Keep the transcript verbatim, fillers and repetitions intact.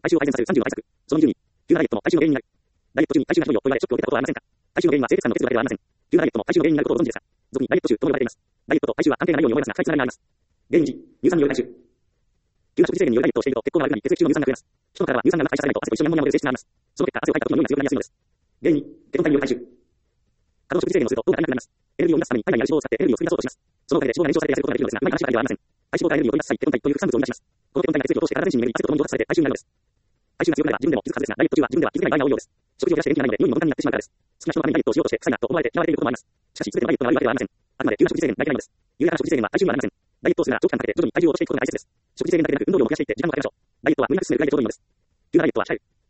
体重を改善させるさんじゅうの対策。そのにじゅうに、急なダイエットも体重の原因になる。ダイエット中に体重がひどいよと言われショックを受けたことはありませんか？体重の原因は生活感の欠如だけではありません。急なダイエットも体重の原因になることをご存知ですか？俗にダイエット中とも呼ばれています。ダイエットと体重は関係がないように思いますが、深いつながりがあります。原因いち、乳酸による体重。急な食事制限によるダイエットをしていると血行が悪くなり血液中の乳酸が増えます。人の体は乳酸が排出されないと汗と一緒にアンモニアも出る性質があります。その結果、汗をかいた時の匂いが強くなりやすいのです。原因に、ケトン体による体重。過度食事制限をすると糖が足りなくなります。エネルギーを生み出すために体内にある脂肪を使ってエネルギーを作り出そうとします。そのおかげで脂肪が燃焼されて痩せることができるのですが、うまい話し方ではありません。体脂肪がエネルギーを取り出す際、ケトン体という副産物を生み出します。このケトン体が血液を通して体全身に巡り、汗とともに蒸発されて体重になるのです。体重が強くなれば自分でも気づくはずですが、ダイエット中は自分では気づけない場合が多いようです。食事を減らして元気がないので、良いものになってしまうからです。好きな人のためにダイエットをしようとして、臭いなと思われて嫌われていることもあります。しかし、すべてのダイエットが悪いわけではありません。あくまで急な食事制限だけなのです。緩やかな食事制限は体重にはなりません。ダイエットをするなら長期間かけて徐々に体重を落としていくことが大切です。食事制限だけでなく運動量も増やしていって時間もかけましょう。ダイエットは無理なく進めるダイエットというのです。急なダイエットは控える。